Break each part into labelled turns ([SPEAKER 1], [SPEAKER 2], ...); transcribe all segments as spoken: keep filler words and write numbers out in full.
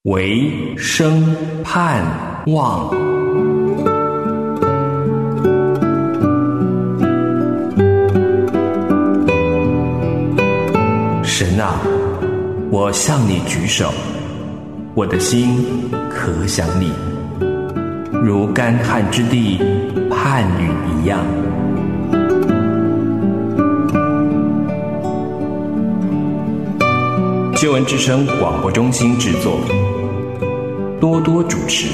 [SPEAKER 1] 唯生盼望。神啊，我向你举手，我的心可想你，如干旱之地盼雨一样。救恩之声广播中心制作，多多主持。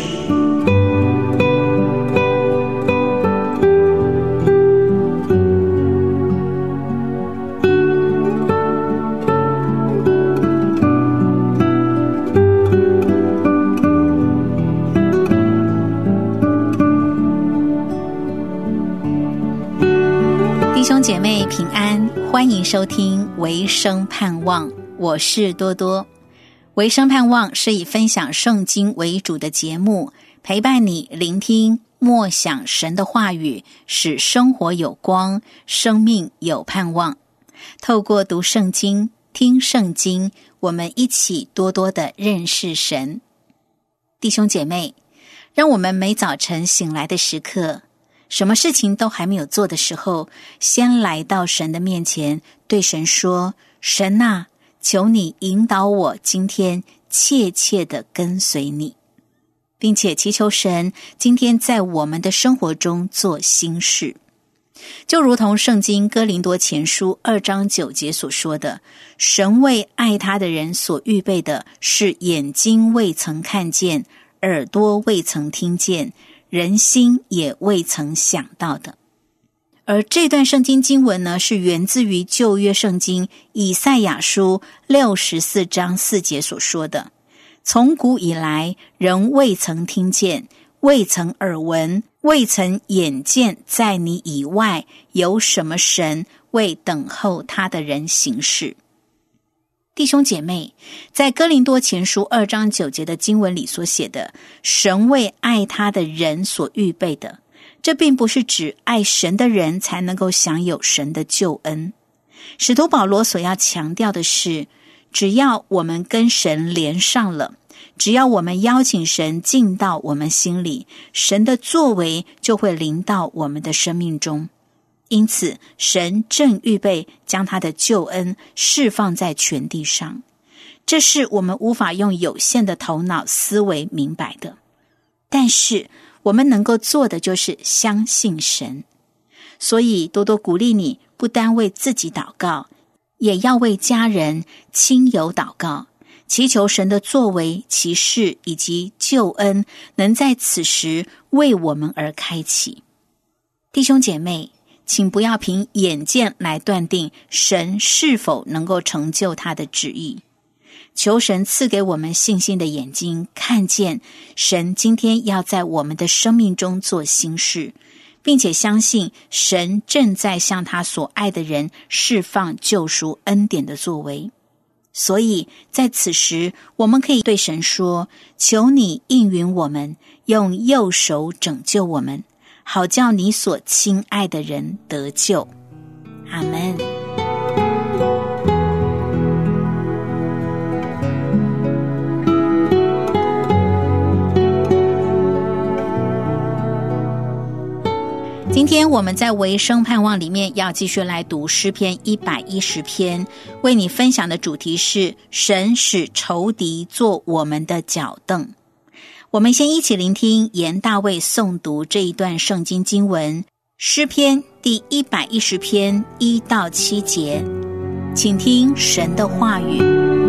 [SPEAKER 2] 弟兄姐妹平安，欢迎收听唯生盼望，我是多多。唯生盼望是以分享圣经为主的节目，陪伴你聆听默想神的话语，使生活有光，生命有盼望。透过读圣经、听圣经，我们一起多多的认识神。弟兄姐妹，让我们每早晨醒来的时刻，什么事情都还没有做的时候，先来到神的面前，对神说：神啊，求你引导我今天切切地跟随你，并且祈求神今天在我们的生活中做新事。就如同圣经哥林多前书二章九节所说的，神为爱他的人所预备的是眼睛未曾看见，耳朵未曾听见，人心也未曾想到的。而这段圣经经文呢，是源自于旧约圣经以赛亚书六十四章四节所说的：从古以来，人未曾听见，未曾耳闻，未曾眼见，在你以外有什么神为等候他的人行事。弟兄姐妹，在哥林多前书二章九节的经文里所写的，神为爱他的人所预备的，这并不是指爱神的人才能够享有神的救恩。使徒保罗所要强调的是，只要我们跟神连上了，只要我们邀请神进到我们心里，神的作为就会临到我们的生命中。因此，神正预备将他的救恩释放在全地上，这是我们无法用有限的头脑思维明白的。但是我们能够做的就是相信神。所以多多鼓励你，不单为自己祷告，也要为家人、亲友祷告，祈求神的作为、奇事以及救恩能在此时为我们而开启。弟兄姐妹，请不要凭眼见来断定神是否能够成就他的旨意。求神赐给我们信心的眼睛，看见神今天要在我们的生命中做新事，并且相信神正在向他所爱的人释放救赎恩典的作为。所以在此时，我们可以对神说：求你应允我们，用右手拯救我们，好叫你所亲爱的人得救。阿们。今天我们在唯生盼望里面要继续来读诗篇一百一十篇，为你分享的主题是神使仇敌做我们的脚凳。我们先一起聆听严大卫诵读这一段圣经经文，诗篇第一百一十篇一到七节，请听神的话语。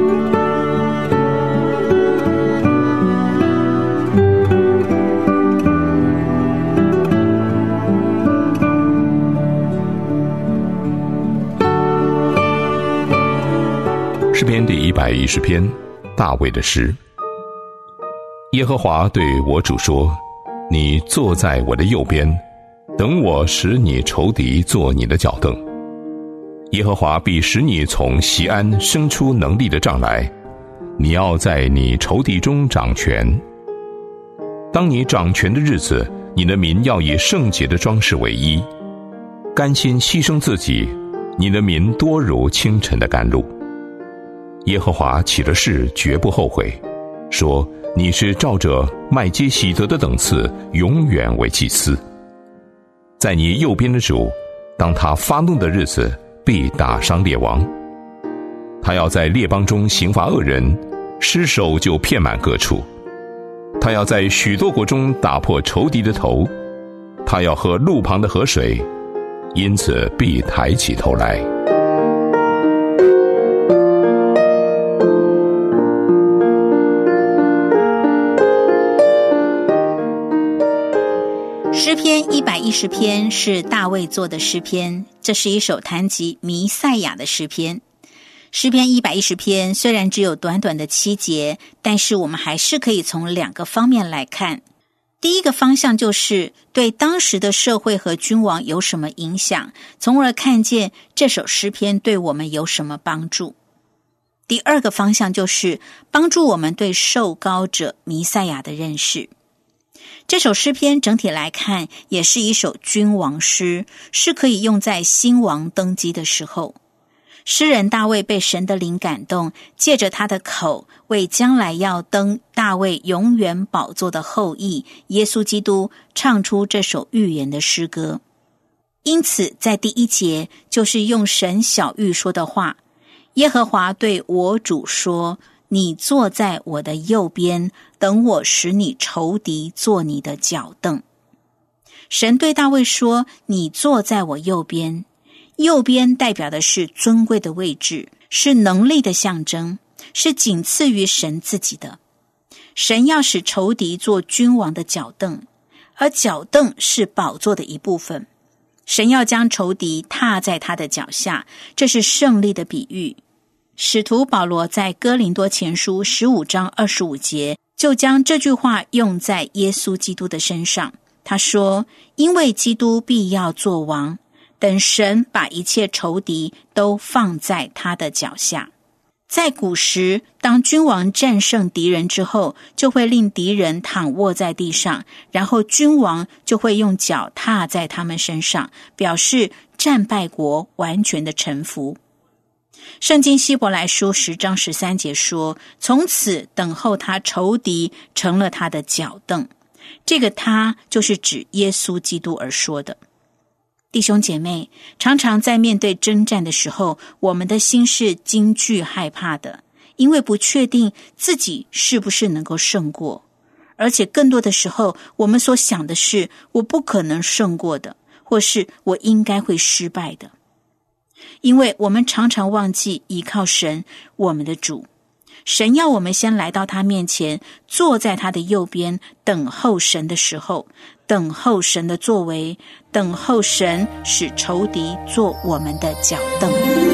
[SPEAKER 3] 诗篇第一百一十篇，大卫的诗。耶和华对我主说：你坐在我的右边，等我使你仇敌做你的脚凳。耶和华必使你从锡安生出能力的杖来，你要在你仇敌中掌权。当你掌权的日子，你的民要以圣洁的装饰为衣，甘心牺牲自己，你的民多如清晨的甘露。耶和华起了誓，绝不后悔， 说你是照着麦基洗德的等次，永远为祭司。在你右边的主，当他发怒的日子，必打伤列王。他要在列邦中刑罚恶人，尸首就遍满各处。他要在许多国中打破仇敌的头。他要喝路旁的河水，因此必抬起头来。
[SPEAKER 2] 诗篇一百一十篇是大卫作的诗篇，这是一首谈及弥赛亚的诗篇。诗篇一百一十篇虽然只有短短的七节，但是我们还是可以从两个方面来看。第一个方向就是对当时的社会和君王有什么影响，从而看见这首诗篇对我们有什么帮助。第二个方向就是帮助我们对受膏者弥赛亚的认识。这首诗篇整体来看也是一首君王诗，是可以用在新王登基的时候。诗人大卫被神的灵感动，借着他的口为将来要登大卫永远宝座的后裔耶稣基督唱出这首预言的诗歌。因此在第一节就是用神小玉说的话，耶和华对我主说，你坐在我的右边，等我使你仇敌做你的脚凳。神对大卫说，你坐在我右边。右边代表的是尊贵的位置，是能力的象征，是仅次于神自己的。神要使仇敌做君王的脚凳，而脚凳是宝座的一部分。神要将仇敌踏在他的脚下，这是胜利的比喻。使徒保罗在哥林多前书十五章二十五节就将这句话用在耶稣基督的身上。他说，因为基督必要做王，等神把一切仇敌都放在他的脚下。在古时，当君王战胜敌人之后，就会令敌人躺卧在地上，然后君王就会用脚踏在他们身上，表示战败国完全的臣服。圣经希伯来书十章十三节说，从此等候他仇敌成了他的脚凳。这个他就是指耶稣基督而说的。弟兄姐妹，常常在面对征战的时候，我们的心是惊惧害怕的，因为不确定自己是不是能够胜过。而且更多的时候，我们所想的是我不可能胜过的，或是我应该会失败的。因为我们常常忘记依靠神，我们的主。神要我们先来到他面前，坐在他的右边，等候神的时候，等候神的作为，等候神使仇敌做我们的脚凳。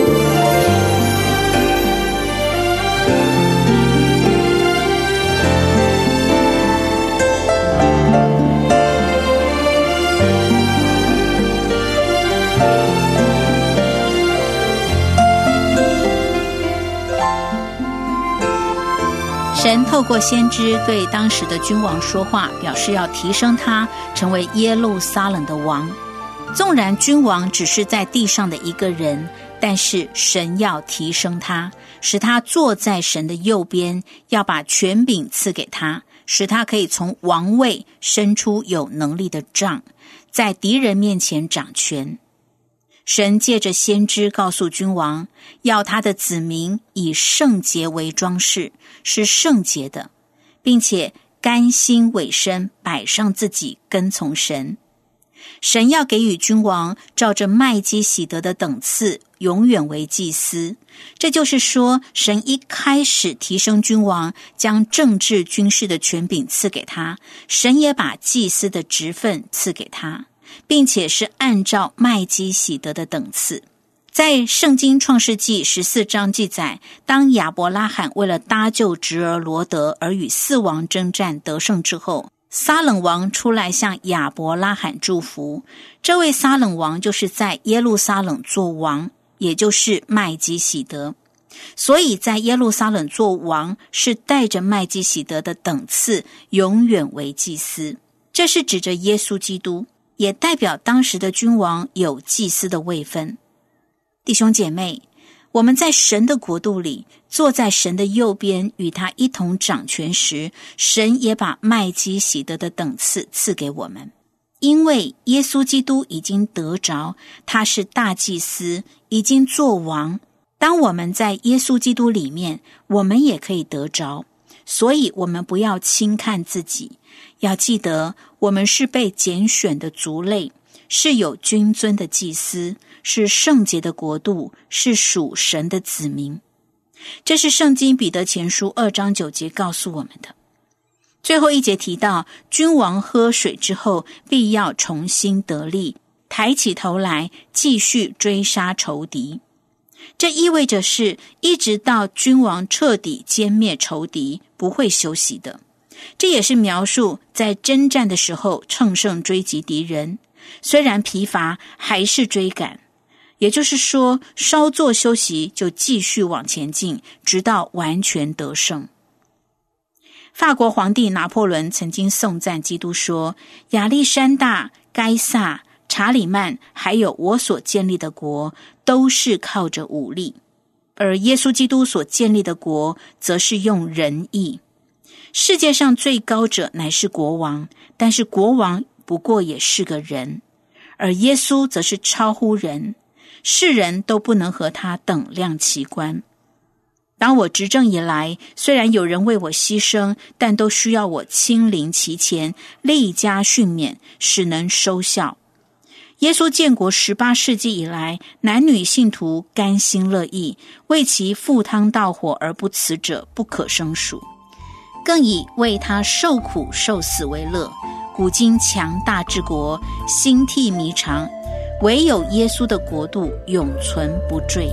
[SPEAKER 2] 神透过先知对当时的君王说话，表示要提升他成为耶路撒冷的王。纵然君王只是在地上的一个人，但是神要提升他，使他坐在神的右边，要把权柄赐给他，使他可以从王位伸出有能力的杖，在敌人面前掌权。神借着先知告诉君王，要他的子民以圣洁为装饰，是圣洁的，并且甘心委身，摆上自己跟从神。神要给予君王照着麦基洗德的等次，永远为祭司。这就是说，神一开始提升君王，将政治军事的权柄赐给他，神也把祭司的职分赐给他，并且是按照麦基洗德的等次。在圣经创世纪十四章记载，当亚伯拉罕为了搭救侄儿罗得而与四王征战得胜之后，撒冷王出来向亚伯拉罕祝福。这位撒冷王就是在耶路撒冷做王，也就是麦基洗德。所以在耶路撒冷做王是带着麦基洗德的等次，永远为祭司。这是指着耶稣基督，也代表当时的君王有祭司的位分。弟兄姐妹， 我们在神的国度里，坐在神的右边，与他一同掌权时，神也把麦基洗德的等次赐给我们。因为耶稣基督已经得着，他是大祭司，已经作王。当我们在耶稣基督里面，我们也可以得着。所以我们不要轻看自己，要记得我们是被拣选的族类，是有君尊的祭司，是圣洁的国度，是属神的子民。这是圣经彼得前书二章九节告诉我们的。最后一节提到，君王喝水之后，必要重新得力，抬起头来，继续追杀仇敌。这意味着是一直到君王彻底歼灭仇敌，不会休息的。这也是描述在征战的时候乘胜追击敌人，虽然疲乏，还是追赶。也就是说，稍作休息就继续往前进，直到完全得胜。法国皇帝拿破仑曾经颂赞基督说，亚历山大、该撒、查理曼还有我所建立的国都是靠着武力，而耶稣基督所建立的国则是用仁义。世界上最高者乃是国王，但是国王不过也是个人，而耶稣则是超乎人，世人都不能和他等量齐观。当我执政以来，虽然有人为我牺牲，但都需要我亲临其前，力加训勉，使能收效。耶稣建国十八世纪以来，男女信徒甘心乐意，为其赴汤蹈火而不辞者不可胜数，更以为他受苦受死为乐。古今强大之国，兴替弥长，唯有耶稣的国度永存不坠。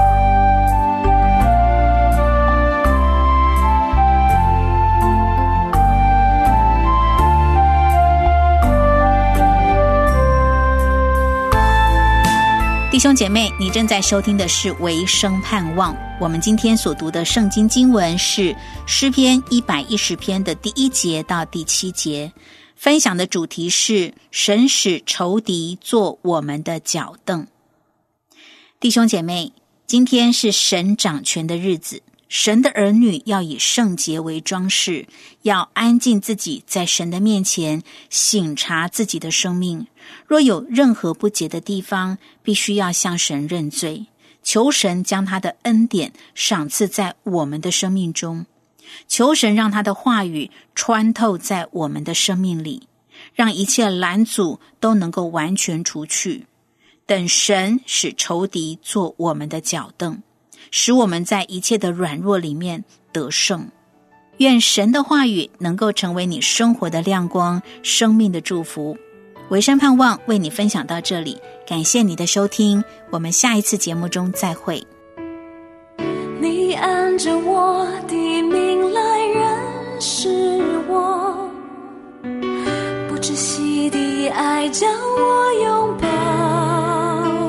[SPEAKER 2] 弟兄姐妹，你正在收听的是维生盼望。我们今天所读的圣经经文是诗篇一百一十篇的第一节到第七节，分享的主题是神使仇敌做我们的脚凳。弟兄姐妹，今天是神掌权的日子，神的儿女要以圣洁为装饰，要安静自己在神的面前，省察自己的生命。若有任何不洁的地方，必须要向神认罪，求神将他的恩典赏赐在我们的生命中，求神让他的话语穿透在我们的生命里，让一切拦阻都能够完全除去。等神使仇敌做我们的脚凳，使我们在一切的软弱里面得胜。愿神的话语能够成为你生活的亮光，生命的祝福。维生盼望为你分享到这里，感谢你的收听，我们下一次节目中再会。
[SPEAKER 4] 你按着我的名来认识我，不窒息的爱将我拥抱，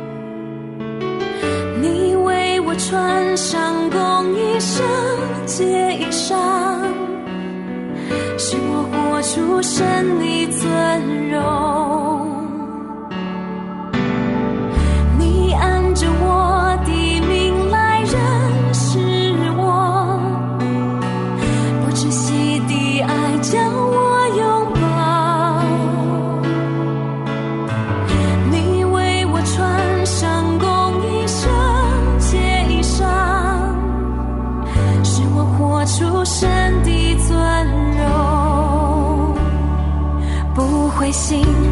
[SPEAKER 4] 你为我穿上公义圣洁衣裳，使我活出神的尊荣。你按着我的名来认识我，不窒息的爱将我拥抱，你为我穿上公义圣洁衣裳，使我活出神的尊荣。不灰心